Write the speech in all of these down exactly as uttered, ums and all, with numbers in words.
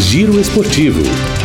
Giro Esportivo.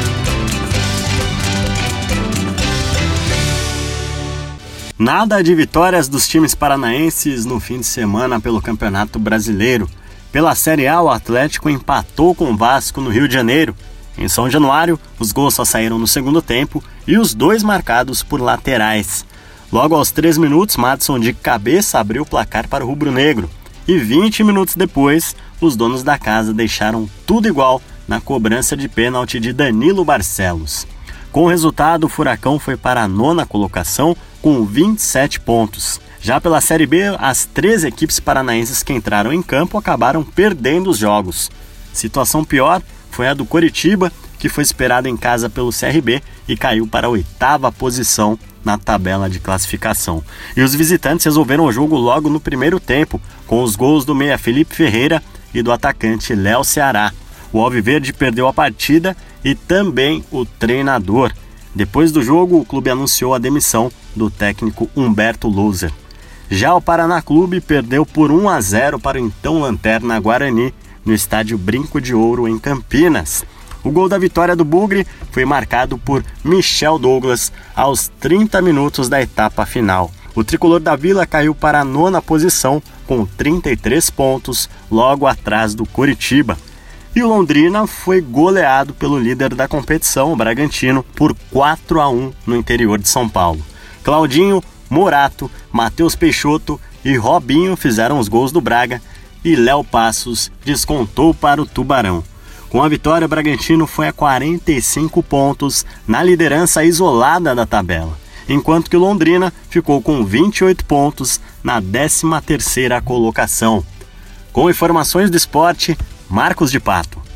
Nada de vitórias dos times paranaenses no fim de semana pelo Campeonato Brasileiro. Pela Série A, o Atlético empatou com o Vasco no Rio de Janeiro. Em São Januário, os gols só saíram no segundo tempo e os dois marcados por laterais. Logo aos três minutos, Madison de cabeça abriu o placar para o rubro-negro. E vinte minutos depois, os donos da casa deixaram tudo igual na cobrança de pênalti de Danilo Barcelos. Com o resultado, o Furacão foi para a nona colocação com vinte e sete pontos. Já pela Série B, as três equipes paranaenses que entraram em campo acabaram perdendo os jogos. Situação pior foi a do Coritiba, que foi esperado em casa pelo C R B e caiu para a oitava posição na tabela de classificação. E os visitantes resolveram o jogo logo no primeiro tempo, com os gols do meia Felipe Ferreira e do atacante Léo Ceará. O Alviverde perdeu a partida e também o treinador. Depois do jogo, o clube anunciou a demissão do técnico Humberto Louser. Já o Paraná Clube perdeu por um a zero para o então lanterna Guarani, no estádio Brinco de Ouro, em Campinas. O gol da vitória do Bugre foi marcado por Michel Douglas aos trinta minutos da etapa final. O tricolor da Vila caiu para a nona posição com trinta e três pontos, logo atrás do Coritiba. E o Londrina foi goleado pelo líder da competição, o Bragantino, por quatro a um no interior de São Paulo. Claudinho, Morato, Matheus Peixoto e Robinho fizeram os gols do Braga e Léo Passos descontou para o Tubarão. Com a vitória, o Bragantino foi a quarenta e cinco pontos na liderança isolada da tabela, enquanto que o Londrina ficou com vinte e oito pontos na décima terceira colocação. Com informações do esporte, Marcos de Pato.